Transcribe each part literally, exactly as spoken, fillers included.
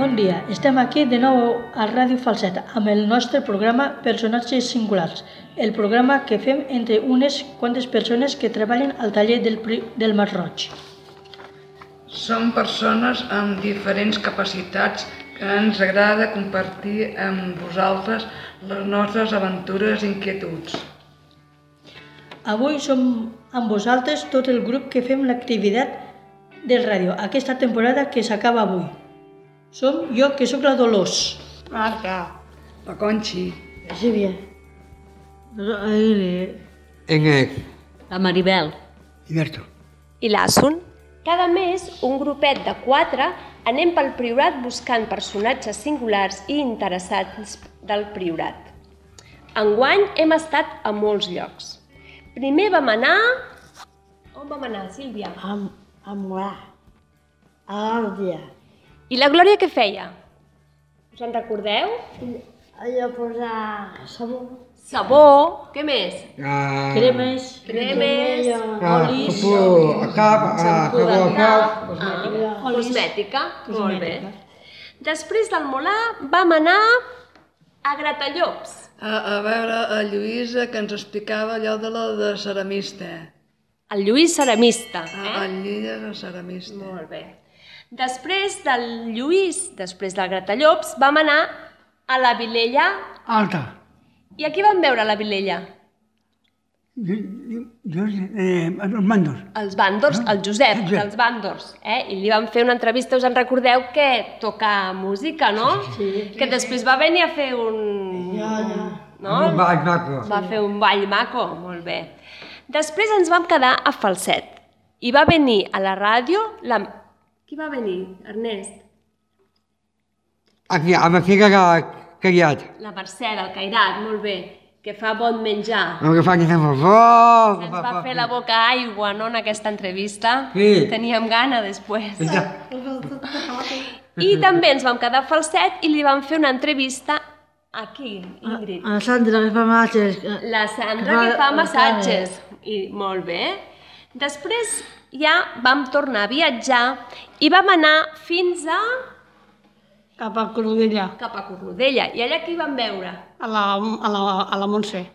Bon dia, estem aquí de nou a Ràdio Falset amb el nostre programa Personatges Singulars, el programa que fem entre unes quantes persones que treballen al taller del, del Masroig. Som persones amb diferents capacitats que ens agrada compartir amb vosaltres les nostres aventures i inquietuds. Avui som amb vosaltres tot el grup que fem l'activitat del ràdio, aquesta temporada que s'acaba avui. Som jo, que sóc la Dolors. Marta. La Conxi. La Sílvia. La Irene. Enec. La Maribel. I Berto. I l'Assun. Cada mes, un grupet de quatre anem pel Priorat buscant personatges singulars i interessants del Priorat. Enguany hem estat a molts llocs. Primer vam anar... On vam anar, Sílvia? A, a Morar. A l'Àrdia. I la Glòria què feia? Us en recordeu? Allò posar sabó. Sabó. Què més? Ah, Cremes. Cremes. ah, Olis. Capó, a cap, a Shampoo cabó, a de cap. cap. Ah, cosmètica. Molt bé. Cosmètica. Després del Molar vam anar a Gratallops. A, a veure a Lluïsa que ens explicava allò de la de ceramista. El Lluís Ceramista. A, Eh? a Llilla de ceramista. Molt bé. Després del Lluís, després del Gratallops, vam anar a la Vilella. Alta. I aquí vam veure la Vilella? Jo, jo, eh, els mandos. Els Bàndors, el Josep, Josep. dels Bàndors. Eh? I li vam fer una entrevista, us en recordeu, que toca música, no? Sí. Que després va venir a fer un... Ja, ja. No? Un ball maco. Va fer un ball maco, molt bé. Després ens vam quedar a Falset. I va venir a la ràdio... La... Qui va venir, Ernest? Aquí, amb aquí que ha callat. La Mercè del Cairat, molt bé, que fa bon menjar. El que fa que fem el foc. Ens va fer la boca aigua, no?, en aquesta entrevista. Sí. Teníem gana després. Ja. I també ens vam quedar a Falset i li vam fer una entrevista aquí, Ingrid. A la Sandra que fa matxes. La Sandra que fa massatges. I molt bé. Després ja vam tornar a viatjar i vam anar fins a... Cap a Cornudella. cap a Cornudella. I allà qui vam veure? A la, a la, a la Montse.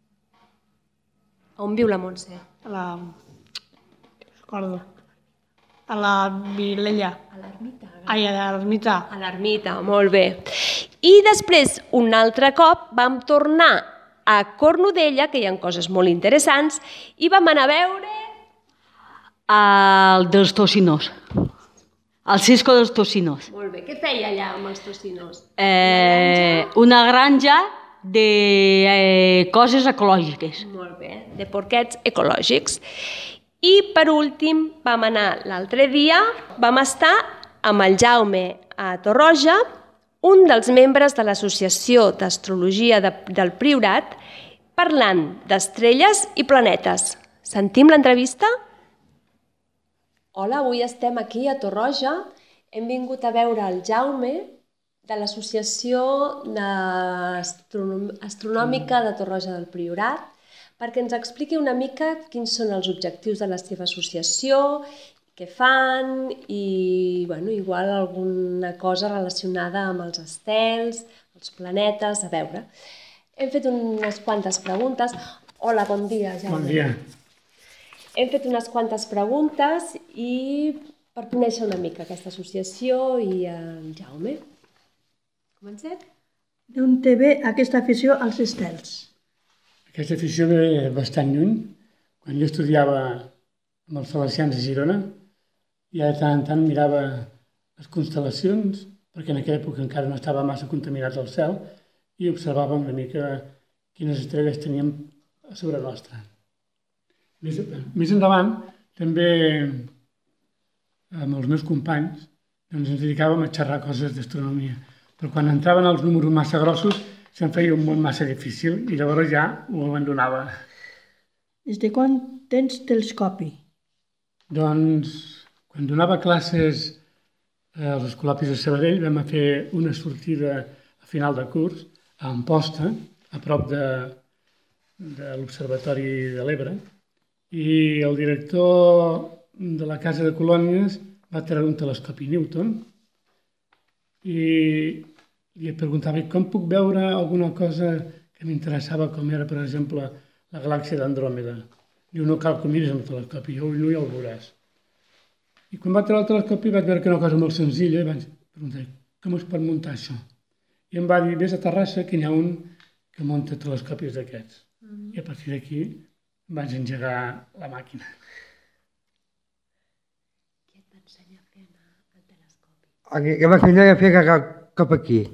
On viu la Montse? A la... Recordo. A la Vilella. A l'ermita. Ai, a l'ermita. A l'ermita, molt bé. I després, un altre cop, vam tornar a Cornudella, que hi ha coses molt interessants, i vam anar a veure... El dels tocinos. El Cisco dels tocinos. Molt bé, què feia allà amb els tocinos? Eh, una granja de eh, coses ecològiques. Molt bé, de porquets ecològics. I per últim vam anar l'altre dia, vam estar amb el Jaume a Torroja, un dels membres de l'Associació d'Astrologia de, del Priorat, parlant d'estrelles i planetes. Sentim l'entrevista? Hola, avui estem aquí a Torroja. Hem vingut a veure el Jaume de l'Associació Astronòmica de Torroja del Priorat perquè ens expliqui una mica quins són els objectius de la seva associació, què fan i, bueno, igual alguna cosa relacionada amb els estels, els planetes, a veure. Hem fet unes quantes preguntes. Hola, bon dia, Jaume. Bon dia. Hem fet unes quantes preguntes i per conèixer una mica aquesta associació i en Jaume. Comencem? D'on te ve aquesta afició als estels? Aquesta afició ve bastant lluny. Quan jo estudiava amb els salesians de Girona, ja de tant en tant mirava les constel·lacions, perquè en aquella època encara no estava massa contaminat el cel, i observava una mica quines estrelles teníem a sobre nostra. Més, més endavant, també amb els meus companys doncs ens dedicàvem a xerrar coses d'astronomia. Però quan entraven els números massa grossos se'm feia un món massa difícil i llavors ja ho abandonava. Des de quan tens telescopi? Doncs quan donava classes als escolapis de Sabadell vam fer una sortida a final de curs a Amposta, a prop de, de l'Observatori de l'Ebre, i el director de la Casa de Colònies va treure un telescopi Newton i li preguntava com puc veure alguna cosa que m'interessava, com era, per exemple, la galàxia d'Andròmeda. Diu, no cal que miris amb el telescopi, jo no ja el veuràs. I quan va treure el telescopi vaig veure que era una cosa molt senzilla i vaig preguntar, com es pot muntar això? I em va dir, vés a Terrassa, que n'hi ha un que munta telescopis d'aquests. Mm-hmm. I a partir d'aquí vaig engegar la màquina. Què et va ensenyar a fer el telescopi? Què va ensenyar a fer cap, cap aquí?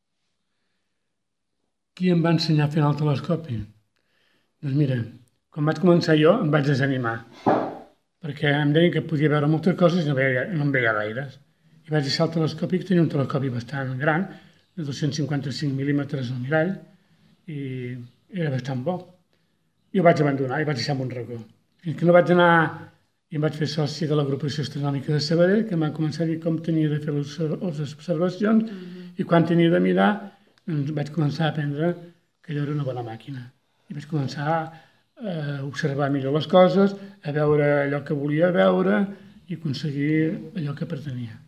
Qui em va ensenyar a fer el telescopi? Doncs mira, quan vaig començar jo em vaig desanimar, perquè em deien que podia veure moltes coses i no, veia, no en veia gaires. I vaig deixar el telescopi, que tenia un telescopi bastant gran, de dos-cents cinquanta-cinc mil·límetres al mirall, i era bastant bo. I ho vaig abandonar i vaig deixar en un racó. Fins que no vaig anar i em vaig fer soci de l'agrupació astronòmica de Sabadell, que em van començar a dir com tenia de fer les observacions, mm-hmm. i quan tenia de mirar, doncs vaig començar a aprendre que allò era una bona màquina. I vaig començar a observar millor les coses, a veure allò que volia veure i aconseguir allò que pretenia.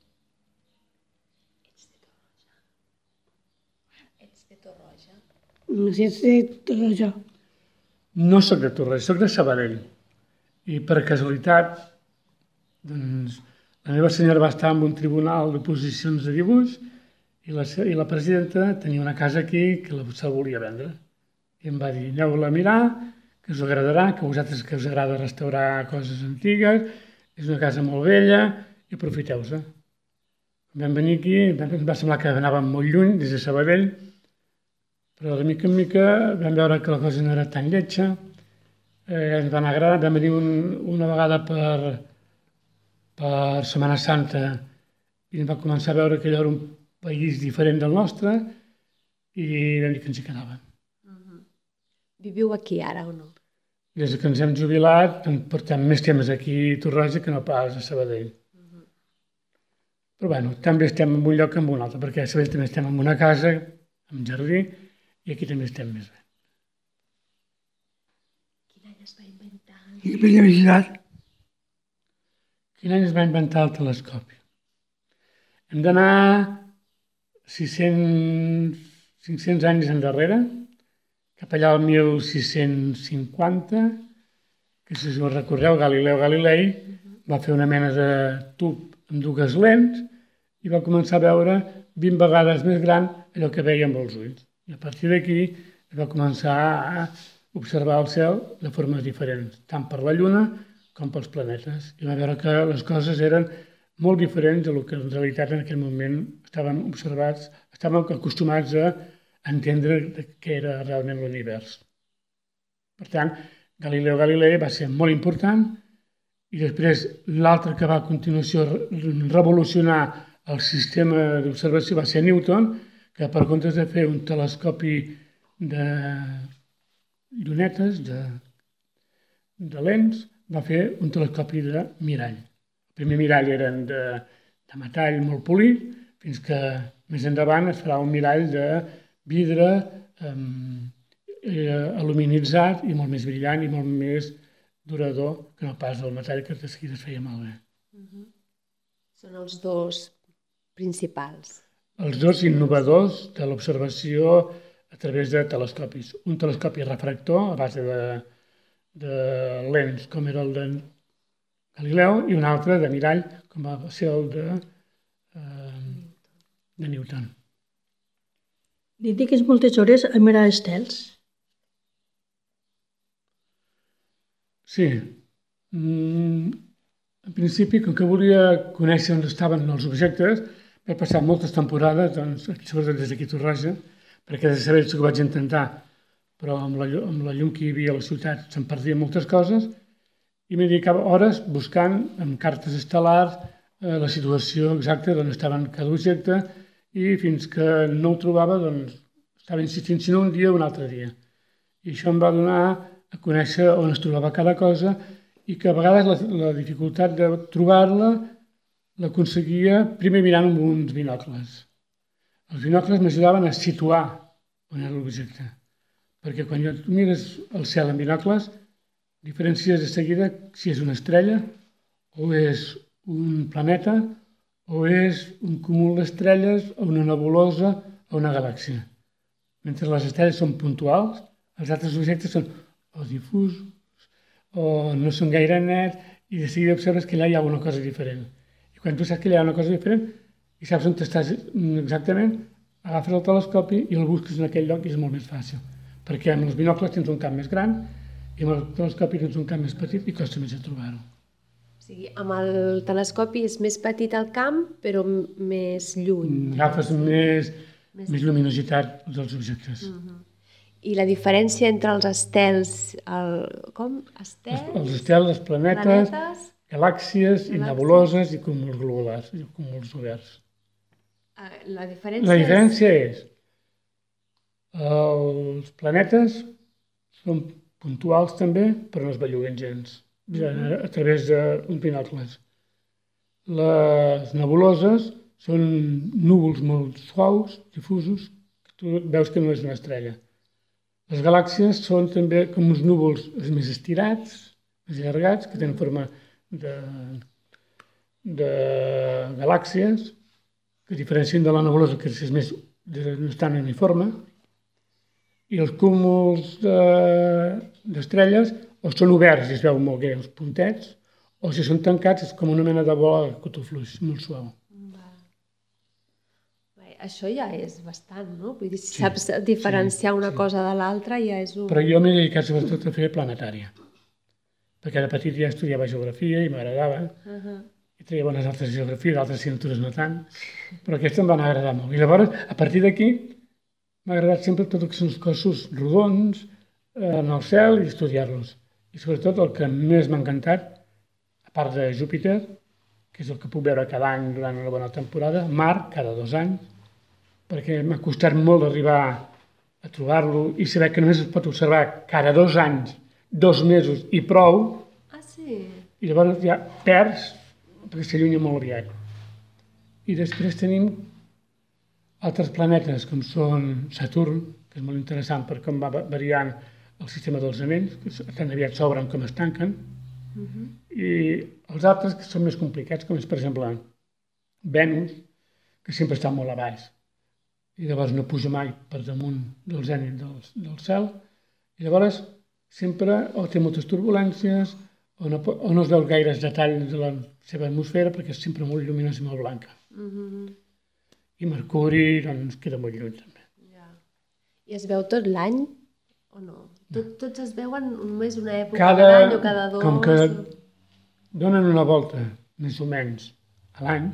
Ets de Torroja? No sé si ets de Torroja. No soc de Torroja, soc de Sabadell. I per casualitat, doncs, la meva senyora va estar en un tribunal d'oposicions de dibuix i la, i la presidenta tenia una casa aquí que la, se'l volia vendre. I em va dir, aneu-la a mirar, que us agradarà, que a vosaltres que us agrada restaurar coses antigues, és una casa molt vella i aprofiteu-se. Vam venir aquí, em va semblar que anàvem molt lluny, des de Sabadell, però de mica en mica vam veure que la cosa no era tan lletja, eh, ens van agradar, vam venir un, una vegada per, per Setmana Santa i ens va començar a veure que allò era un país diferent del nostre i vam dir que ens hi quedàvem. Viviu aquí ara o no? Des que ens hem jubilat, portem més temps aquí a Torroja que no pas a Sabadell. Uh-huh. Però bueno, també estem en un lloc que en un altre, perquè a Sabadell també estem en una casa, en un jardí, i aquí també estem més bé. Quin any es va inventar? I per universitat? Quin any es va inventar el telescopi? Hem d'anar sis-cents, cinc-cents anys endarrere, cap allà al mil sis-cents cinquanta, que si us recordeu, Galileu Galilei va fer una mena de tub amb dues lents i va començar a veure vint vegades més gran allò que veia amb els ulls. I a partir d'aquí va començar a observar el cel de formes diferents, tant per la Lluna com pels planetes. I va veure que les coses eren molt diferents del que en realitat en aquell moment estaven observats, estaven acostumats a entendre què era realment l'univers. Per tant, Galileu Galilei va ser molt important i després l'altre que va a continuació revolucionar el sistema d'observació va ser Newton, que per comptes de fer un telescopi de llunetes, de, de lents, va fer un telescopi de mirall. El primer mirall eren de, de metall molt polit, fins que més endavant es farà un mirall de vidre eh, aluminitzat i molt més brillant i molt més durador que no pas el metall que de seguida es feia malbé. Uh-huh. Són els dos principals. Els dos innovadors de l'observació a través de telescopis. Un telescopi refractor a base de, de lents, com era el de Galileu, i un altre de mirall, com va ser el de, eh, de Newton. Dediques moltes hores a mirar estels? Sí. Mm, en principi, com que volia conèixer on estaven els objectes, vaig passar moltes temporades, doncs, sobretot des d'aquí a Torroja, perquè des de Sabadell sí que ho vaig intentar, però amb la, amb la llum que hi havia a la ciutat se'n perdien moltes coses, i m'hi dedicava hores buscant amb cartes estel·lars eh, la situació exacta d'on estaven cada objecte, i fins que no ho trobava, doncs, estava insistint si no un dia o un altre dia. I això em va donar a conèixer on es trobava cada cosa i que a vegades la, la dificultat de trobar-la l'aconseguia primer mirant amb uns binocles. Els binocles m'ajudaven a situar on era l'objecte, perquè quan tu mires el cel amb binocles, diferencies de seguida si és una estrella o és un planeta o és un cúmul d'estrelles o una nebulosa o una galàxia. Mentre les estrelles són puntuals, els altres objectes són o difusos o no són gaire nets i de seguida observes que allà hi ha alguna cosa diferent. I quan tu saps que hi ha una cosa diferent i saps on estàs exactament, agafes el telescopi i el busques en aquell lloc i és molt més fàcil. Perquè amb els binocles tens un camp més gran i amb el telescopi tens un camp més petit i costa més a trobar-ho. O sigui, amb el telescopi és més petit el camp, però més lluny. Agafes més, més... més luminositat dels objectes. Uh-huh. I la diferència entre els estels, el, com? Estels? Els, els estels, els planetes, planetes galàxies, galàxies i nebuloses i cúmuls globulars, i cúmuls oberts. Uh, la diferència, la diferència és... és els planetes són puntuals també, però no es belluguen gens, uh-huh. a través d'uns binocles. Les nebuloses són núvols molt suaus, difusos, que tu veus que no és una estrella. Les galàxies són també com uns núvols més estirats, més allargats, que tenen forma de, de galàxies, que diferencien de la nebulosa, que és més, no és tan uniforme. I els cúmuls d'estrelles o són oberts i es veuen molt greus, puntets, o si són tancats és com una mena de bola de cotó fluix, molt suau. Això ja és bastant, no? Vull dir, si sí, saps diferenciar sí, una sí. cosa de l'altra, ja és un... Però jo m'he dedicat sobretot a fer planetària, perquè de petit ja estudiava geografia i m'agradava, uh-huh. i treia bones altres geografia, d'altres assignatures no tant, però aquesta em va agradar molt. I llavors, a partir d'aquí, m'ha agradat sempre tot el que són els cossos rodons en el cel i estudiar-los. I sobretot el que més m'ha encantat, a part de Júpiter, que és el que puc veure cada any durant una bona temporada, Mart, cada dos anys, perquè m'ha costat molt arribar a trobar-lo i saber que només es pot observar cada dos anys, dos mesos i prou. Ah, sí? I llavors ja perds, perquè s'allunya molt aviat. I després tenim altres planetes, com són Saturn, que és molt interessant per com va variant el sistema dels anells, que tan aviat s'obren com es tanquen, uh-huh. i els altres que són més complicats, com és, per exemple, Venus, que sempre està molt a baix. I llavors no puja mai per damunt del zènit del, del cel, i llavors sempre o té moltes turbulències o no, o no es veu gaires detalls de la seva atmosfera perquè és sempre molt lluminosa i molt blanca. Mm-hmm. I Mercuri doncs, queda molt lluny també. Ja. I es veu tot l'any o no? Tot, tots es veuen només una època cada, de l'any o cada dos? Com que donen una volta, més o menys, a l'any,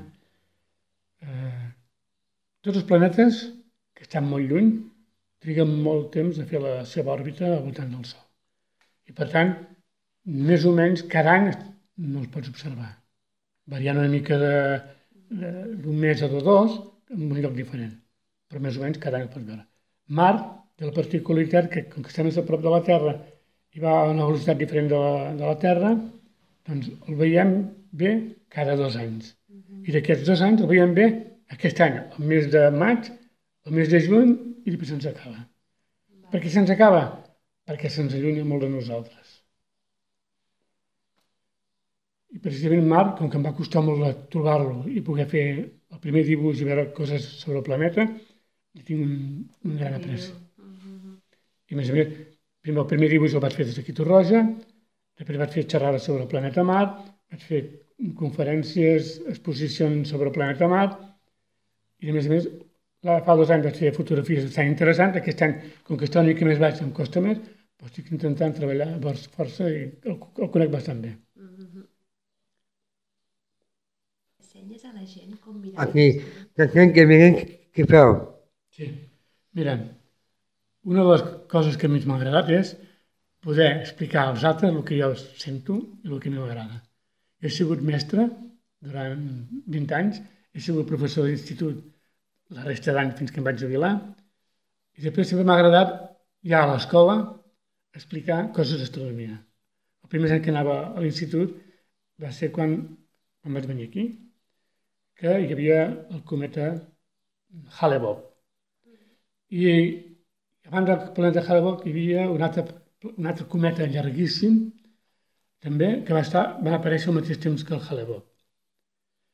eh, tots els planetes que estan molt lluny triguen molt temps a fer la seva òrbita al voltant del Sol. I per tant, més o menys cada any no els pots observar. Variant una mica d'un mes o de dos en un lloc diferent. Però més o menys cada any els pots veure. Mart té la particularitat que, com que estem més a prop de la Terra i va a una velocitat diferent de la, de la Terra, doncs el veiem bé cada dos anys. I d'aquests dos anys el veiem bé aquest any, el mes de maig, el mes de juny, i després se'ns acaba. Va. Per què se'ns acaba? Perquè se'ns allunya molt de nosaltres. I precisament Mart, com que em va costar molt trobar-lo i poder fer el primer dibuix i veure coses sobre el planeta, li tinc un, un gran apreci. Uh-huh. I a més a més, primer, el primer dibuix el vaig fer des de Quito Roja, després vaig fer xerrades sobre el planeta Mart, vaig fer conferències, exposicions sobre el planeta Mart, i a més a més, fa dos anys vaig fer fotografies bastant interessants. Aquest any, com que està una mica més baix, em costa més, però estic intentant treballar a força i el, el conec bastant bé. Mm-hmm. Ensenyes a la gent com mirar... Aquí, que gent que miren què feu. Sí, mira, una de les coses que més m'ha agradat és poder explicar als altres el que jo sento i el que a mi m'agrada. Jo he sigut mestre durant vint anys, he sigut professor d'institut la resta d'any fins que em vaig jubilar i després sempre m'ha agradat ja a l'escola explicar coses d'astronomia. El primer any que anava a l'institut va ser quan, quan vaig venir aquí, que hi havia el cometa Hale-Bopp. I abans del planeta Hale-Bopp hi havia un altre, un altre cometa llarguíssim també que va, estar, va aparèixer al mateix temps que el Hale-Bopp.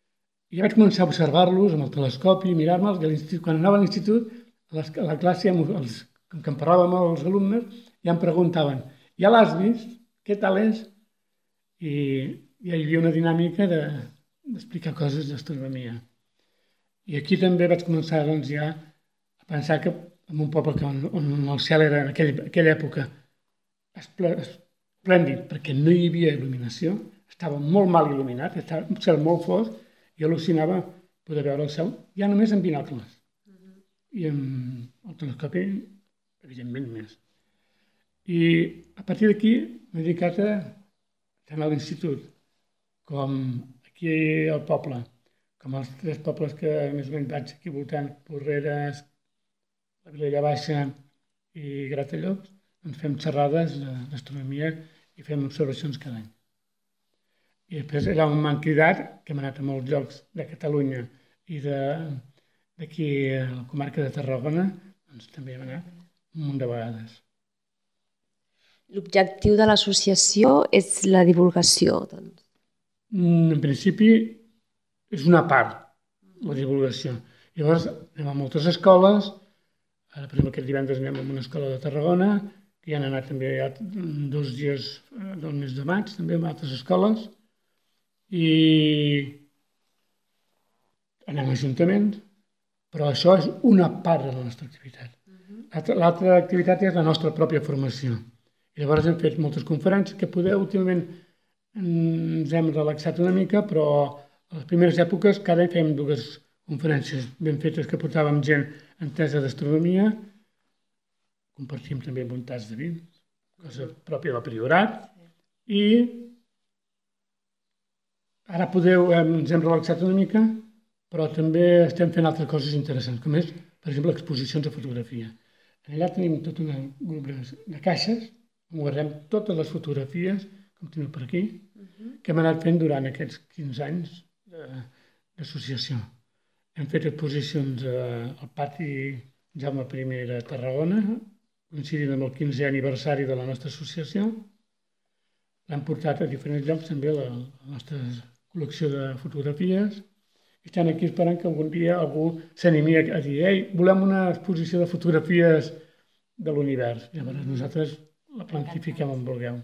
I ja vaig començar a observar-los amb el telescopi, mirar-me'ls, i a l'institut, quan anava a l'institut, a les- a la classe, amb els, com que em parlàvem amb els alumnes, ja em preguntaven, ja l'has vist? Què tal és? I ja hi havia una dinàmica de, d'explicar coses d'astronomia. I aquí també vaig començar doncs, ja a pensar que en un poble que, on, on el cel era en aquell, aquella època esplè- esplèndid, perquè no hi havia il·luminació, estava molt mal il·luminat, estava un cel molt fosc, i al·lucinava poder veure el cel ja només amb binòcules. I amb el telescopi, evidentment, més. I a partir d'aquí m'he dedicat a tant a l'institut com aquí al poble, com als tres pobles que més o menys vaig aquí voltant, Porreres, la Vilella Baixa i Gratallops, doncs fem xerrades d'astronomia i fem observacions cada any. I després allà on m'han cridat, que hem anat a molts llocs de Catalunya i d'aquí a la comarca de Tarragona, doncs també hem anat un munt de vegades. L'objectiu de l'associació és la divulgació, doncs. Mm, En principi és una part, la divulgació. Llavors anem a moltes escoles, ara per exemple aquest divendres anem a una escola de Tarragona, que hi han anat també ja dos dies eh, del mes de maig, també a altres escoles, i anem a ajuntaments, però això és una part de la nostra activitat. L'altra- L'altra activitat és la nostra pròpia formació. I llavors hem fet moltes conferències que poder últimament ens hem relaxat una mica, però a les primeres èpoques cada any fèiem dues conferències ben fetes que portàvem gent entesa d'astronomia, compartim també voluntats de vins, cosa pròpia del priorat, i ara podeu, eh, ens hem relaxat una mica, però també estem fent altres coses interessants, com és, per exemple, exposicions de fotografia. Allà tenim tot un grup de- de caixes on guardem totes les fotografies, com teniu per aquí, que hem anat fent durant aquests quinze anys de- d'associació. Hem fet exposicions eh, al pati Jaume I de Tarragona, coincidint amb el quinzè aniversari de la nostra associació. L'hem portat a diferents llocs també la, la nostra col·lecció de fotografies. I estan aquí esperant que algun dia algú s'animi a dir ei, volem una exposició de fotografies de l'univers. Llavors nosaltres la plantifiquem on vulgueu.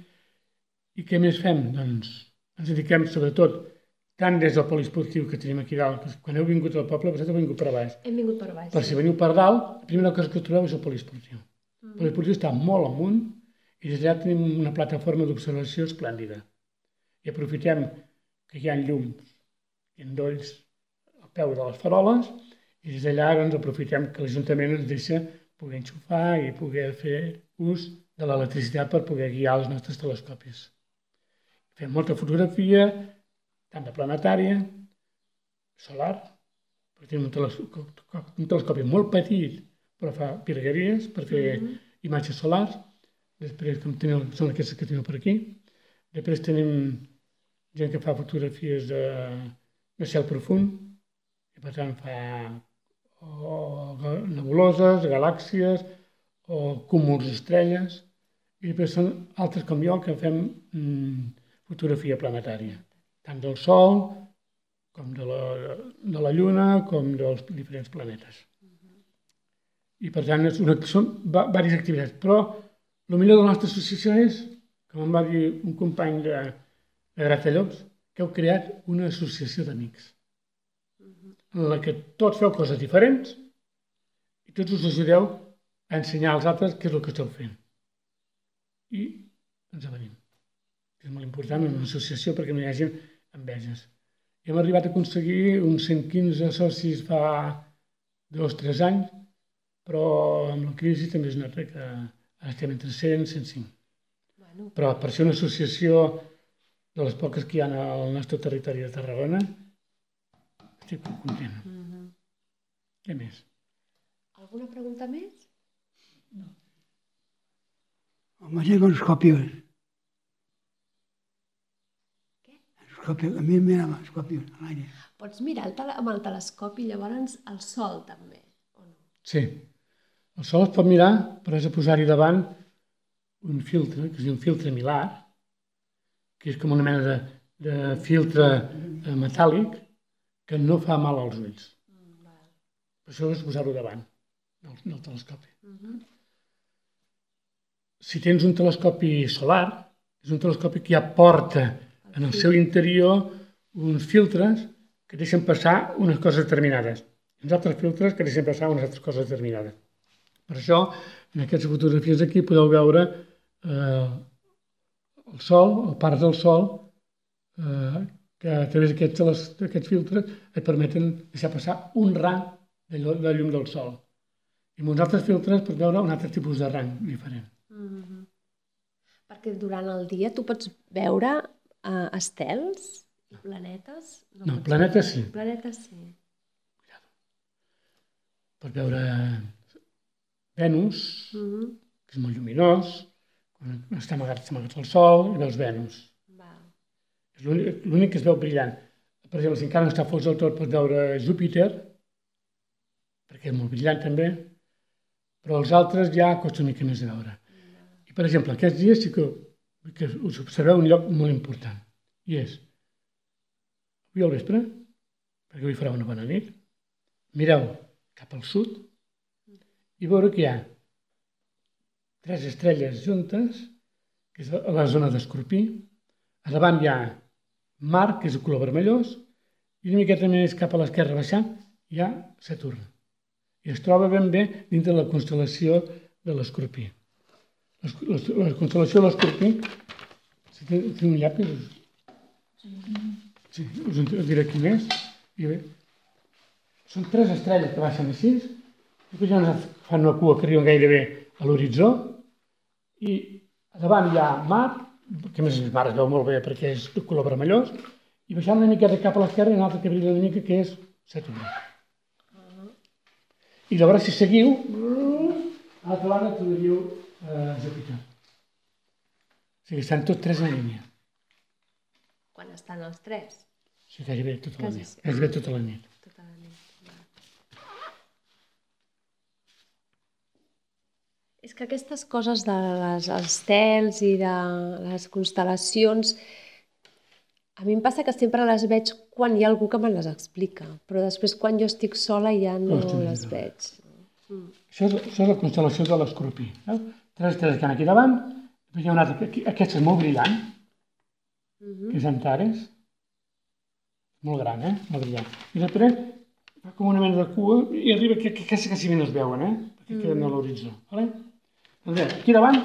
I què més fem? Doncs ens dediquem sobretot tant des del poliesportiu que tenim aquí dalt, que quan heu vingut al poble, vosaltres heu vingut per baix. Hem vingut per baix. Per si veniu per dalt, la primera cosa que us trobeu és el poliesportiu. El poliesportiu està molt amunt i des d'allà tenim una plataforma d'observació esplèndida. I aprofitem que hi ha llums i endolls al peu de les faroles i des d'allà doncs, aprofitem que l'Ajuntament ens deixa poder enxufar i poder fer ús de l'electricitat per poder guiar els nostres telescopis. Fem molta fotografia, tant de planetària, solar, perquè tenim un telescopi, un telescopi molt petit, però fa virgueries per fer imatges solars. Després, com teniu, són aquestes que teniu per aquí. Després tenim gent que fa fotografies de, de cel profund, i per tant fa o ga- nebuloses, galàxies, o cúmuls d'estrelles. I després són altres com jo que fem mm, fotografia planetària, tant del Sol, com de la, de la Lluna, com dels diferents planetes. I per tant és una, són va- diverses activitats, però el millor de la nostra associació és, com em va dir un company de, de Gratallops, que heu creat una associació d'amics, en la que tots feu coses diferents i tots us ajudeu a ensenyar als altres què és el que esteu fent. I ens avenim. És molt important en una associació perquè no hi hagi enveges. I hem arribat a aconseguir uns cent quinze socis fa dos o tres anys, però amb la crisi també es nota que ara estem entre cent i cent cinc. Bueno, Però per ser una associació de les poques que hi ha al nostre territori de Tarragona, estic molt content. Què més? alguna pregunta més? Home, sí, con escorpions. Què? Escorpions, a mi em mirava escorpions a l'aire. Pots mirar el tele- amb el telescopi llavors el sol també, o no? Sí. El sol es pot mirar, però has de posar-hi davant un filtre, que es diu un filtre milar, que és com una mena de, de filtre eh, metàl·lic, que no fa mal als ulls. Per això és posar-ho davant del telescopi. Si tens un telescopi solar, és un telescopi que ja porta en el seu interior uns filtres que deixen passar unes coses determinades i uns altres filtres que deixen passar unes altres coses determinades. Per això, en aquestes fotografies aquí podeu veure eh, el sol, o parts del sol, eh, que a través d'aquests filtres et permeten deixar passar un rang de llum del sol. I amb uns altres filtres pots veure un altre tipus de rang diferent. Mm-hmm. Perquè durant el dia tu pots veure uh, estels i planetes? No, no planetes sí. Planetes sí. Pots veure Venus, mm-hmm. que és molt lluminós, quan està amagat, està amagat el sol i veus Venus. Wow. És l'únic que es veu brillant. Per exemple, si encara no està fos del tot, pots veure Júpiter, perquè és molt brillant també, però els altres ja costa una mica més de veure. I, per exemple, aquests dies sí que, que us observeu un lloc molt important, i és, avui al vespre, perquè avui farà una bona nit, mireu cap al sud i veure que hi ha tres estrelles juntes, que és a la zona d'Escorpí, a davant hi ha Mart, que és de color vermellós, i una miqueta més cap a l'esquerra baixant hi ha Saturn. I es troba ben bé dintre de la constel·lació de l'Escorpí. La constel·lació de l'Escorpí, si té un llapis, sí, us en diré quin és. Són tres estrelles que baixen així, i ja fan una cua que arriben gairebé a l'horitzó, i a davant hi ha Mart, que a més Mart es veu molt bé perquè és de color vermellós, i baixant una miqueta cap a l'esquerra hi ha una altra que brilla una mica, que és Saturn. I llavors, si seguiu, a l'altra banda trobaríeu eh, Júpiter. O sigui, estan tots tres en línia. Quan estan els tres? Sí, gairebé tota la nit. Gairebé tota la nit. Tota la nit. És que aquestes coses de les estels i de les constel·lacions, a mi em passa que sempre les veig quan hi ha algú que me les explica, però després quan jo estic sola ja no les veig. Mm. Això, és, això és la constel·lació de l'Escorpí. Tres estrelles que hi ha aquí davant, hi ha una altra, aquesta és molt brillant, mm-hmm. que és Antares, molt gran, eh? Molt brillant. I després fa com una mena de cua i arriba, que, que quasi quasi ben es veuen, eh? Perquè mm. queden a l'horitzó. Vale? Doncs bé, aquí davant,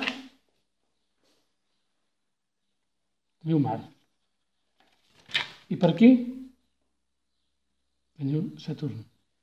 teniu Mart. I per aquí teniu Saturn.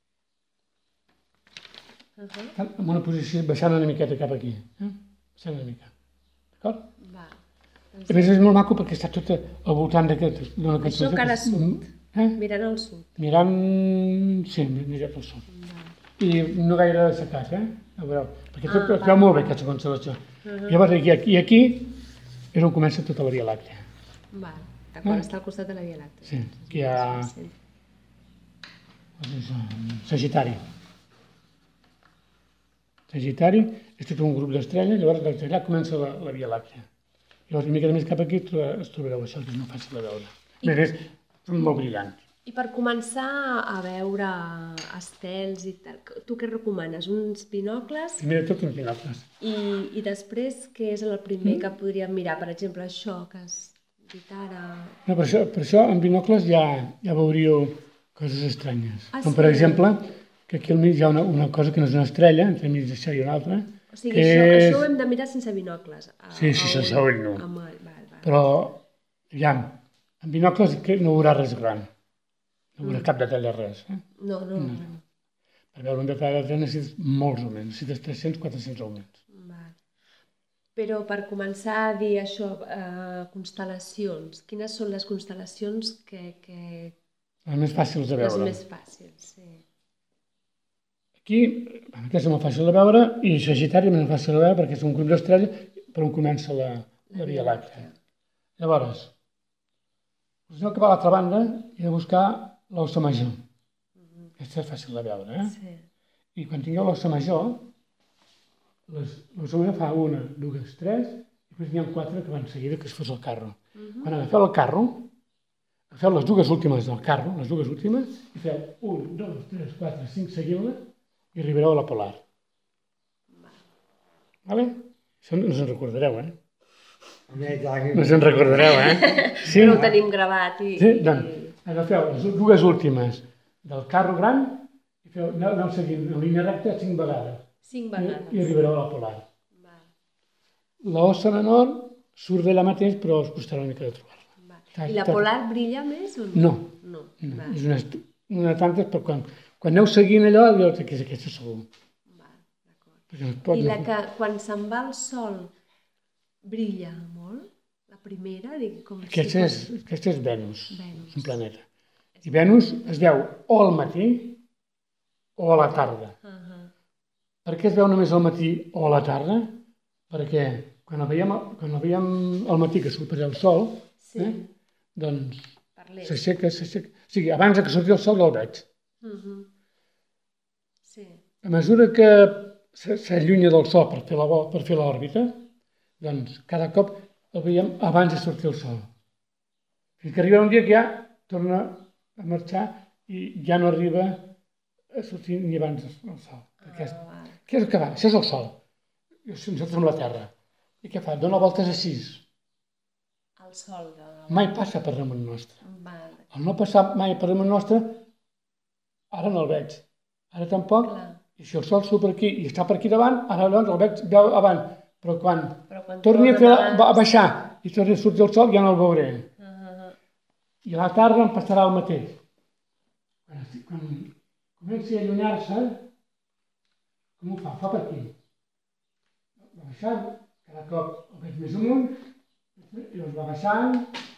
Uh-huh. En una posició baixant una miqueta cap aquí. Eh? Baixant una mica. D'acord? Va. Doncs... A més és molt maco perquè està tot al voltant d'aquest... Això cara sud. Eh? Mirant al sud. Mirant... Sí, mirant al sud. Va. I no gaire assecat, eh? Ja veureu. Perquè tot ah, es veu molt bé aquesta constel·lació. Uh-huh. Llavors aquí, aquí, aquí és on comença tota la Via Làctea. Va. D'acord, eh? Està al costat de la Via Làctea. Sí, aquí hi ha... Sagitari. Sagitari és tot un grup d'estrelles, llavors d'allà comença la, la Via Làctea. Llavors, una mica més cap aquí es trobareu això, que és molt fàcil de veure. I... A més, són molt brillants. I per començar a veure estels i tal, tu què recomanes? Uns binocles? Primer de tot uns binocles. I, i després, què és el primer mm. que podríem mirar? Per exemple, això que has dit ara... No, per això, per això en binocles ja, ja veuríeu coses estranyes. Ah, Com sí? per exemple, que aquí al mig hi ha una, una cosa que no és una estrella, entre mig d'això i una altra. O sigui, això, és... això ho hem de mirar sense binocles. A, sí, sí, sense ull no. Amb el... val, val. Però, aviam, en binocles no veurà res gran. No veurà mm. cap detall de res. Eh? No, no, no. no. Per veure un detall de res necessites molts augments, necessites tres-cents a quatre-cents augments. Val. Però per començar a dir això, eh, constel·lacions, quines són les constel·lacions que... que... Les més fàcils de veure. Les més fàcils, sí. Aquí, aquesta és molt fàcil de veure, i Sagitari és molt fàcil de veure perquè és un grup d'estrelles per on comença la, la Via Làctea. Llavors, us aneu cap a l'altra banda i de buscar l'Ossa Major. Mm-hmm. Aquesta és fàcil de veure, eh? Sí. I quan tingueu l'Ossa Major, l'Ossa Major fa una, dues, tres, i després n'hi ha quatre que van seguida, que es fos el carro. Mm-hmm. Quan agafeu el carro, feu les dues últimes del carro, les dues últimes, i feu un, dos, tres, quatre, cinc, seguint-la, i arribareu a la Polar. Vale? Això no se'n recordareu, eh? No se'n recordareu, eh? Sí? Però ho tenim gravat. I, Sí, i... doncs, agafeu les dues últimes del carro gran i feu, aneu, aneu seguint en línia recta cinc vegades. Cinc I, vegades. i arribareu a la Polar. Val, La ossa menor surt d'allà mateix, però us costarà una mica de trobar-la. val. Està- I la està- polar brilla més o no? No, No. no. Val, És una, est- una de tantes, però quan, quan aneu seguint allò, dieu que és aquesta segur. val, d'acord. Perquè no es pot, I la no- que quan se'n va el sol brilla molt? La primera? Dic, com si Aquesta és, fos- aquesta és Venus, Venus. un planeta. I Venus es veu o al matí o a la tarda. Ahà. Per què es veu només al matí o a la tarda? Perquè quan la veiem, quan la veiem al matí que surt per allà el sol, Sí, eh, doncs per l'est. s'aixeca, s'aixeca. O sigui, abans que surti el sol ja el veig. Mhm. Sí, A mesura que s- s'allunya del sol per fer la vol- per fer l'òrbita, doncs cada cop el veiem abans de sortir el sol. Fins que arriba un dia que ja torna a marxar i ja no arriba a sortir ni abans del sol. Perquè és, ah, val. què és el que va? Això és el sol. I nosaltres som la Terra. I què fa? Dóna voltes a sis. El sol de... Mai passa per damunt nostre. Val, Al no passar mai per damunt nostre, ara no el veig. Ara tampoc. clar. I si el sol surt per aquí i està per aquí davant, ara llavors el veig veu avant. Però quan Però quan torni a, fer, torna la- a baixar i torni a sortir el sol, ja no el veuré. Ah, I a la tarda em passarà el mateix. Quan, estic- quan comenci a allunyar-se, com ho fa? Fa per aquí. Va baixant, cada cop el veig més amunt, i llavors va baixant,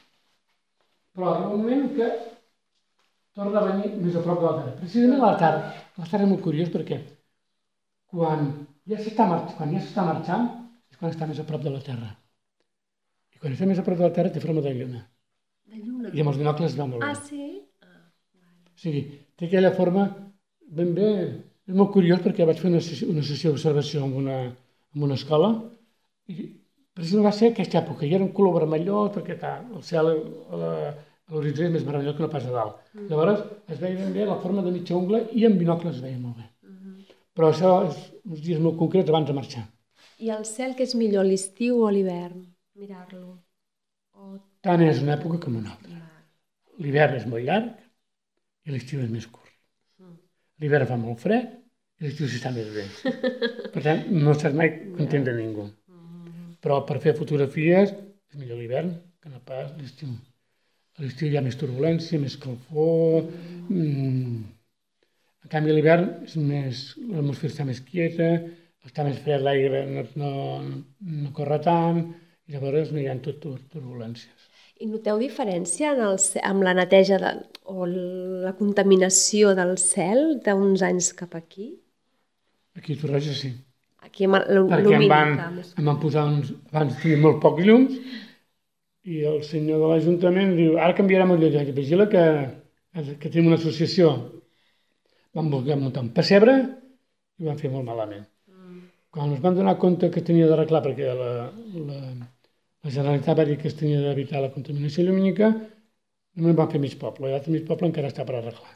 però arriba un moment que torna a venir més a prop de la Terra. Precisament a la tarda. La Terra és molt curiós perquè quan ja s'està marxant, quan ja s'està marxant és quan està més a prop de la Terra. I quan està més a prop de la Terra té forma de lluna. de lluna. I amb els binocles es veu molt bé. Ah, sí? Ah, O sigui, té aquella forma ben bé... És molt curiós perquè vaig fer una sessió, una sessió d'observació en una, en una escola i precisament va ser aquesta època. I era un color vermellós perquè ta, el cel a la- a l'horitzó és més vermellós que no pas a dalt. Mm. Llavors es veia ben bé la forma de mitja ungla i amb binocles es veia molt bé. Mm -hmm. Però això és uns dies molt concrets abans de marxar. I el cel, que és millor, l'estiu o l'hivern? Mirar-lo. O... Tant és una època com una altra. Val. L'hivern és molt llarg i l'estiu és més curt. L'hivern fa molt fred i l'estiu s'està més bé. Per tant, no estàs mai content de ningú. Però per fer fotografies és millor l'hivern que no pas l'estiu. A l'estiu hi ha més turbulència, més calfor. Mm. En canvi, a l'hivern és més, l'atmosfera està més quieta, està més fred, l'aire no, no, no corre tant, i llavors no hi ha tot turbulències. I noteu diferència en el, ce- amb la neteja de, o la contaminació del cel d'uns anys cap aquí? Aquí a Torroja sí. Aquí amb el- Perquè em van, lumínica. més- em van posar uns... Abans tenia molt pocs llums i el senyor de l'Ajuntament diu ara canviarem el lloc. Vigila que, que tenim una associació. Van voler muntar un pessebre i ho van fer molt malament. Mm. Quan ens van donar compte que tenia d'arreglar, perquè la, la, la Generalitat va dir que es tenia d'evitar la contaminació llumínica, només van fer mig poble. I l'altre mig poble encara està per arreglar.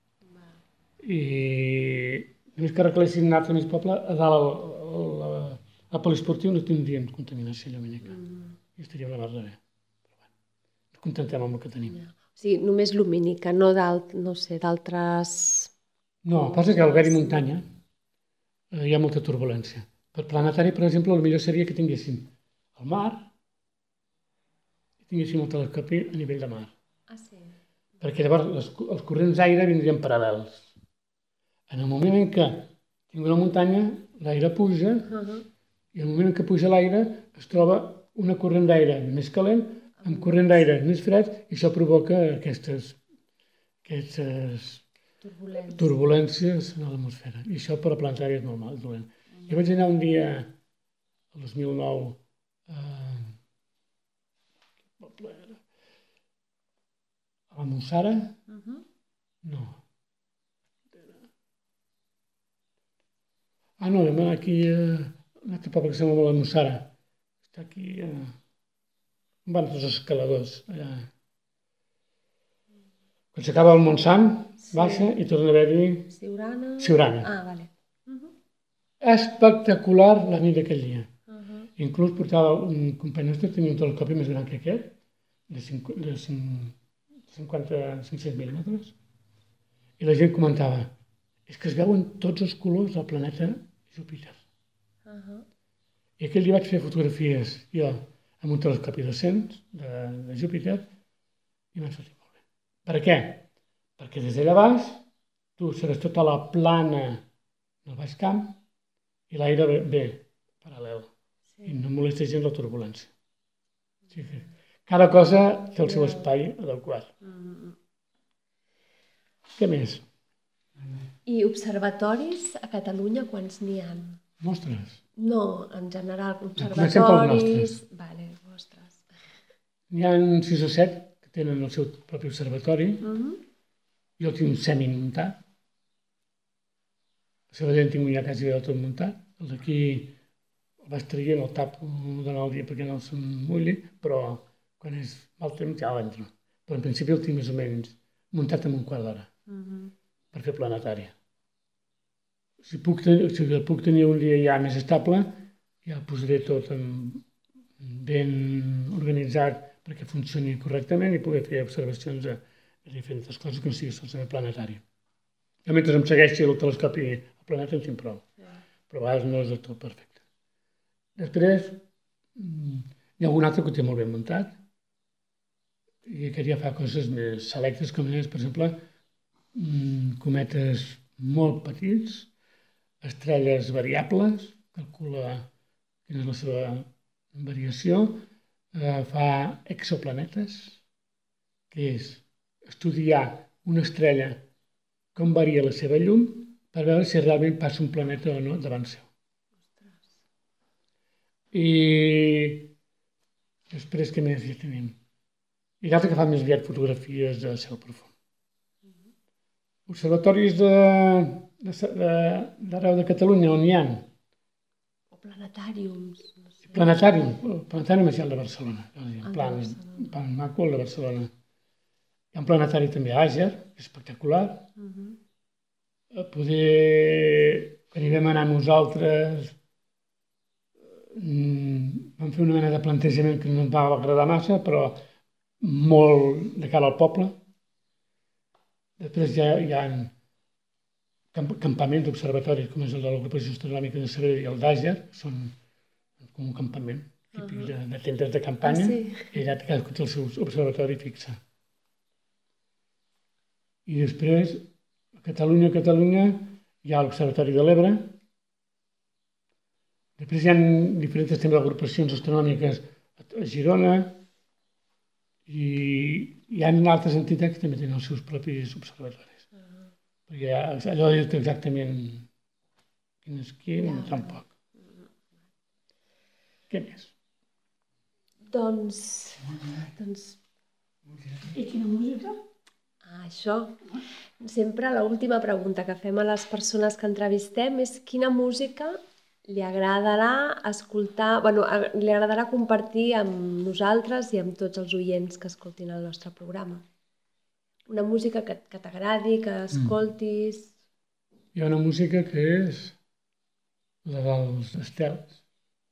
I només que arreglessin l'altre mig poble, a dalt al, al, al, al poliesportiu no tindrien contaminació llumínica. Mm. I estaria una merda bé. Però bueno, ens contentem amb el que tenim. O sigui, només lumínica, no d'alt, no sé, d'altres... No, el que passa és que al haver-hi muntanya eh, hi ha molta turbulència. Per planetari, per exemple, el millor seria que tinguéssim el mar i tinguéssim el telescopi a nivell de mar. Ah, sí. Perquè llavors les, els corrents d'aire vindrien paral·lels. En el moment en què tinc una muntanya, l'aire puja, Uh -huh. i en el moment en què puja l'aire es troba una corrent d'aire més calent amb corrent d'aire més fred i això provoca aquestes, aquestes Turbulència. turbulències en l'atmosfera. I això per a planetari és normal, és dolent. Jo vaig anar un dia, el dos mil nou, eh, a la Mossara? Uh -huh. No. Ah, no, vam anar aquí a un altre poble que s'anomena la Mossara. Està aquí, eh, on van tots els escaladors, allà. Quan s'acaba el Montsant, baixa i torna a haver-hi Siurana... Siurana. Ah, vale. Espectacular la nit d'aquell dia. Inclús portava un company nostre, tenia un telescopi més gran que aquest, de cinquanta a cinc-cents mil·límetres, i la gent comentava, és que es veuen tots els colors del planeta Júpiter. I aquell dia vaig fer fotografies jo amb un telescopi dos-cents de, de Júpiter i m'han sortit molt bé. Per què? Perquè des d'allà baix tu seràs tota la plana del baix camp i l'aire ve, ve paral·lel i no molesta gens la turbulència. O sigui que cada cosa té el seu espai adequat. Què més? I observatoris a Catalunya quants n'hi ha? Nostres. No, en general, Comencem pels nostres. observatoris... Vale, vostres. N'hi ha sis o set que tenen el seu propi observatori. Jo tinc un semi-muntat. A Sabadell tinc un ja quasi del tot muntat. El d'aquí el vaig traient, el tapo durant el dia perquè no se'm mulli, però quan és mal temps ja l'entro. Però en principi el tinc més o menys muntat en un quart d'hora per fer planetària. Si puc, tenir, si puc tenir un dia ja més estable, ja el posaré tot en, ben organitzat perquè funcioni correctament i pugui fer observacions de, de diferents coses que no sigui solament planetari. Jo mentre em segueixi el telescopi al planeta en tinc prou, però a vegades no és del tot perfecte. Després, hi ha algun altre que ho té molt ben muntat i aquest ja fa coses més selectes com és, per exemple, cometes molt petits, estrelles variables, calcula quina és la seva variació, eh, fa exoplanetes, que és estudiar una estrella com varia la seva llum per veure si realment passa un planeta o no davant seu. I després què més ja tenim? I l'altre que fa més aviat fotografies de cel profund. Observatoris d'arreu de Catalunya, on hi ha? O planetàriums. No sé. Planetàrium, el planetari més de Barcelona. El plan, plan maco, el de Barcelona. Hi ha un planetari també a Àger, espectacular. Poder, quan hi vam anar nosaltres, vam fer una mena de plantejament que no ens va agradar massa, però molt de cara al poble. Després ja hi ha campaments d'observatoris, com és el de l'Agrupació Astronòmica de Sabadell i el d'Àger, són com un campament típic de tendes de campanya, i allà cadascú té el seu observatori fixe. I després, a Catalunya, a Catalunya, hi ha l'Observatori de l'Ebre. Després hi ha diferents també agrupacions astronòmiques a Girona, i hi ha altres entitats que també tenen els seus propis observatoris. Perquè allò de dir exactament quin és quin, tampoc. Què més? Doncs... I quina música? Ah, això. Sempre l'última pregunta que fem a les persones que entrevistem és quina música li agradarà escoltar, bueno, li agradarà compartir amb nosaltres i amb tots els oients que escoltin el nostre programa. Una música que, que t'agradi, que escoltis... Hi ha una música que és la dels estels.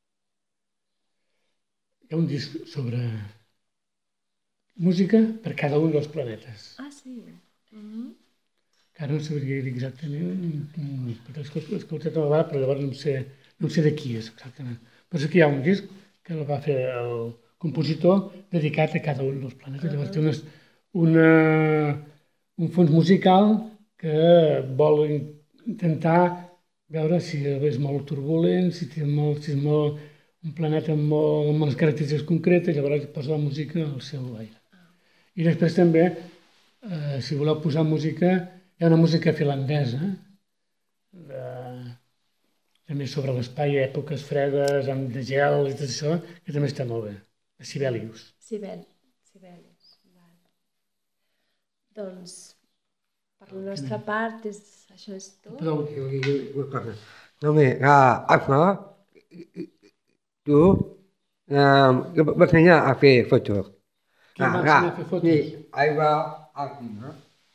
Hi ha un disc sobre música per cada un dels planetes. Ah, sí? Que ara no sabria dir exactament, perquè l'he escoltat una vegada, però llavors no sé, no sé de qui és exactament. Però sí que hi ha un disc que el va fer el compositor dedicat a cada un dels planetes. Llavors té una, una, un fons musical que vol intentar veure si és molt turbulent, si, té molt, si és molt, un planeta amb, molt, amb unes característiques concretes, llavors posa la música al seu aire. I després també, eh, si voleu posar música, hi ha una música finlandesa, de, també sobre l'espai, èpoques fredes, amb de gel i tot això, que també està molt bé, de Sibelius. Sibel, Sibelius, val. Doncs, per la nostra part, és, això és tot. No, mira, Asma, tu vas ensenyar a fer fotos. Qui em va ensenyar a fer fotos? Sí, ahí va aquí, no?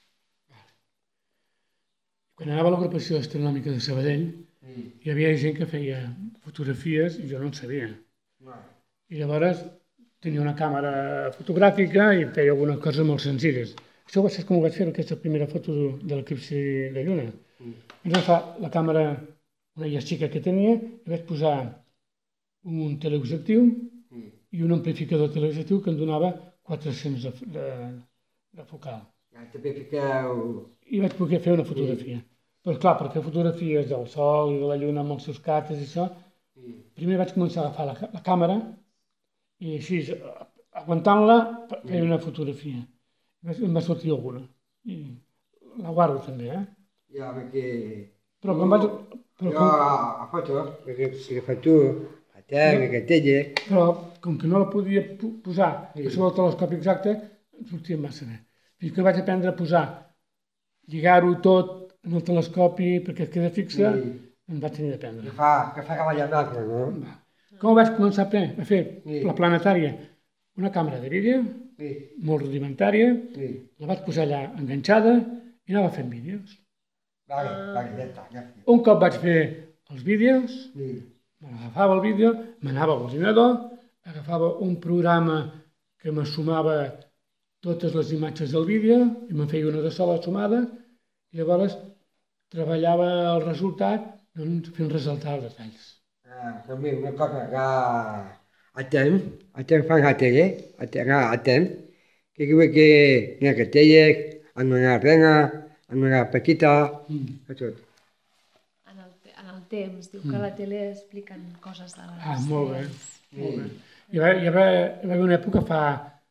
Quan anava a l'agrupació astronòmica de Sabadell, hi havia gent que feia fotografies i jo no en sabia. I llavors tenia una càmera fotogràfica i feia algunes coses molt senzilles. Això va ser com ho vaig fer, aquesta primera foto de l'eclipsi de lluna. Vaig agafar la càmera, una xica que tenia, i vaig posar un teleobjectiu i un amplificador teleobjectiu que em donava quatre-cents de, de, de focal. També fiqueu... I vaig poder fer una fotografia. Però clar, per fer fotografies del sol i de la lluna amb els seus cartes i això, primer vaig començar a agafar la, la càmera i així, aguantant-la, feia una fotografia. Em va sortir alguna. I la guardo també, eh? Ja, perquè... Però quan vaig... Però jo, com... a foto, perquè si agafat tu, a terra, que tella... Però com que no la podia posar a sobre el telescopi exacte, em sortia massa bé. Fins que vaig aprendre a posar, lligar-ho tot en el telescopi perquè es queda fixa, sí. Em vaig tenir d'aprendre. Que fa, que fa cavall amb l'altre, no? Com vaig començar a fer? A fer sí. La planetària, una càmera de vídeo, sí. Molt rudimentària, sí. La vaig posar allà enganxada i anava fent vídeos. Vale, vale, ja està, ja. Un cop vaig fer els vídeos, sí. M'agafava el vídeo, m'anava a l'ordinador, agafava un programa que me sumava totes les imatges del vídeo i me'n feia una de sola sumada i llavors treballava el resultat doncs, fent ressaltar els detalls. Ah, també una cosa que a temps, a temps fan la tele, a temps, a temps, que diu que hi ha que tele, en una rena, en una petita, mm. a tot. En el, en el temps, diu que a la tele expliquen coses de les... Ah, molt bé, molt bé. Hi va, hi va, hi va haver una època fa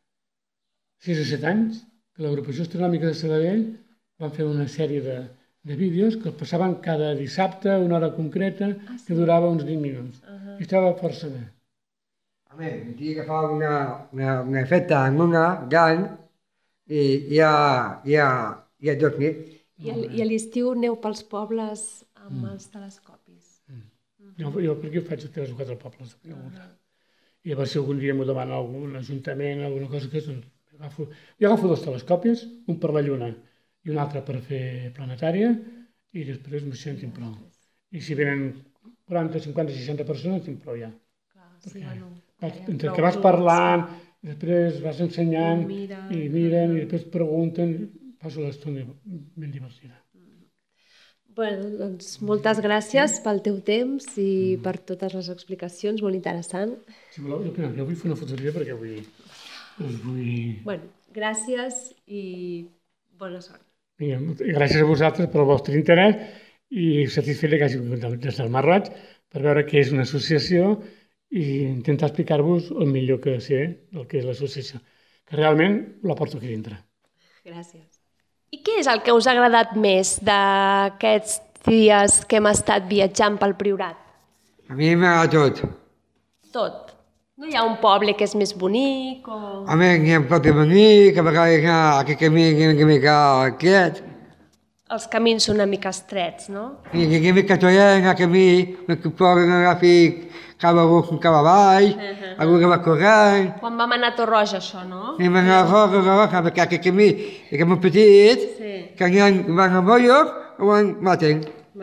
sis o set anys que l'Agrupació Astronòmica de Sabadell van fer una sèrie de, de vídeos que els passaven cada dissabte, una hora concreta, ah, sí? Que durava uns vint minuts. Uh -huh. I estava força bé. A més, em dic que fa una, una, una feta en una gran i hi ha, hi ha, hi ha dos nits. I, el, i a l'estiu aneu pels pobles amb mm. els telescopis. Mm. Mm. Jo, jo per aquí faig tres o quatre pobles. Uh -huh. I llavors si algun dia m'ho demana algun ajuntament, alguna cosa que és, doncs, agafo, jo agafo dos telescopis, un per la Lluna i un altre per fer planetària, i després m'ho sentim prou. I si venen quaranta, cinquanta, seixanta persones, tinc prou ja. Clar, sí, bueno, vas, entre que vas parlant, després vas ensenyant, mira, i miren, i després pregunten, passo l'estona ben divertida. Bueno, doncs moltes gràcies pel teu temps i per totes les explicacions, molt interessant. Si voleu, jo, jo vull fer una fotografia perquè vull... vull... Bueno, gràcies i bona sort. Vinga, gràcies a vosaltres pel vostre interès i satisfet que hagi vingut des del Mar Roig per veure què és una associació i intentar explicar-vos el millor que sé del que és l'associació, que realment la porto aquí dintre. Gràcies. I què és el que us ha agradat més d'aquests dies que hem estat viatjant pel Priorat? A mi m'agrada tot. Tot? No hi ha un poble que és més bonic o... A mi hi ha un poble bonic, a vegades hi ha aquest camí que una mica aquest. Els camins són una mica estrets, no? I aquí una mica torrent, a camí, que poden agafar cap amunt, cap avall, algú que va corrent. Quan vam anar a Torroja, això, no? I vam anar a Torroja, perquè aquest camí és molt petit, que n'hi van a molt lloc, o van maten.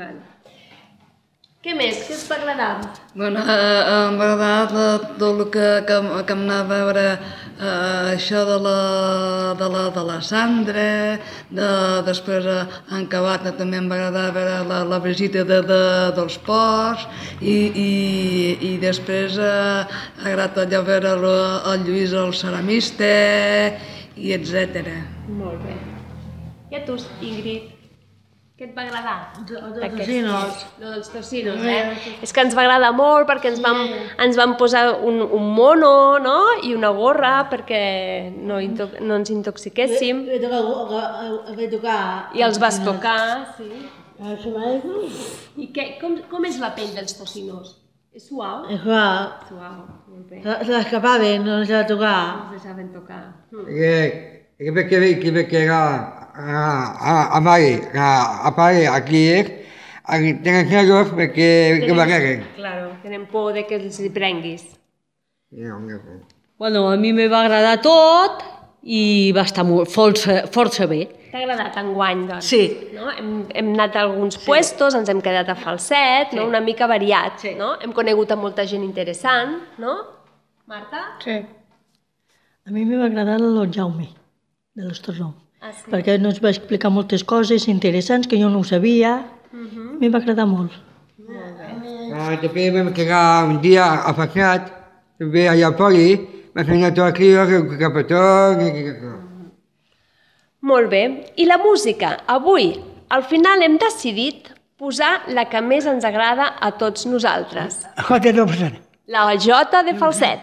Què més? Què us va agradar? Bueno, em va agradar tot el que, que, que em anava a veure eh, això de la, de la, de la Sandra, de, després eh, en Cabat també em va agradar veure la, la visita de, de, dels ports i, i, i després eh, ha agradat allò veure el, el Lluís el ceramista i etcètera. Molt bé. I a tu, Ingrid? Què et va agradar? Els tocinos. No, dels tocinos, eh? És que ens va agradar molt perquè ens vam, ens vam posar un, un mono, no? I una gorra perquè no, no ens intoxiquéssim. Vaig tocar... I els vas tocar, sí. I què, com, com és la pell dels tocinos? És suau? És suau. Suau, molt bé. Se l'escapaven, no ens la tocar. No ens deixaven tocar. Que ve que ve que ve que era a Mari, a Pare aquí, tenen nervios perquè que m'agarren. Claro, tenen por de que els prenguis. Bueno, a mi me va agradar tot i va estar molt, força, força bé. T'ha agradat enguany, doncs? Sí. No? Hem, hem anat a alguns sí. puestos, ens hem quedat a Falset, sí. no? Una mica variat, sí. no? Hem conegut a molta gent interessant, no? Marta? Sí. A mi m'ha agradat el Jaume, de l'Hostalric, ah, sí. perquè ens va explicar moltes coses interessants que jo no ho sabia. Uh-huh. M'hi va agradar molt. Molt bé. Ah, també vam quedar un dia a Falset, també allà a Poli, vam fer una tot aquí, cap a tot... Molt bé. I la música? Avui, al final hem decidit posar la que més ens agrada a tots nosaltres. Jota de Falset. La Jota de Falset.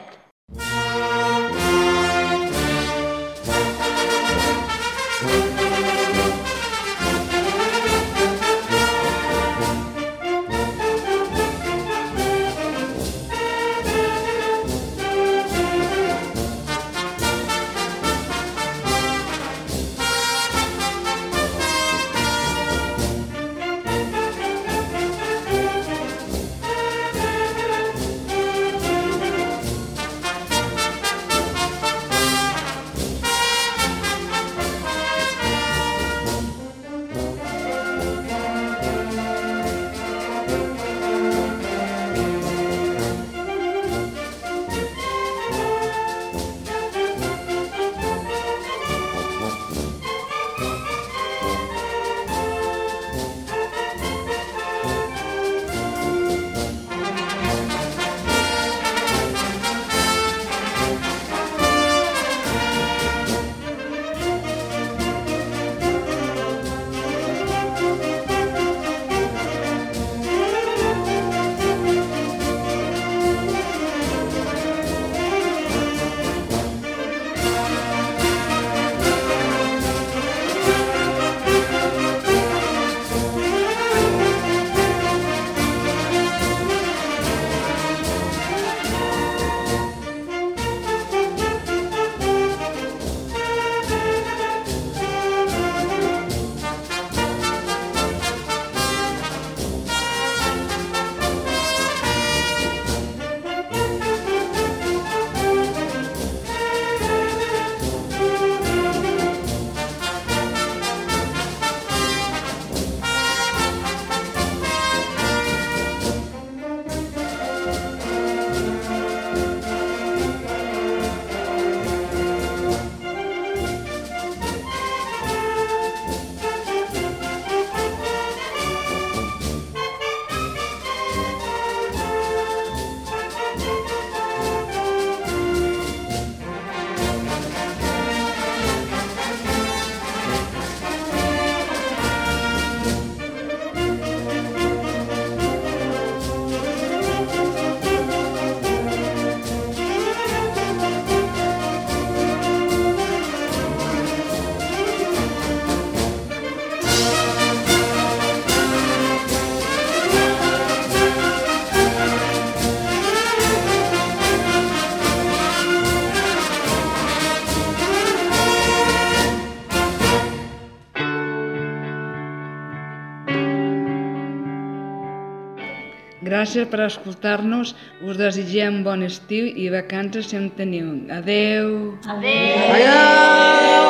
Gràcies per escoltar-nos, us desitgem bon estiu i vacances si en teniu. Adeu! Adeu! Adeu!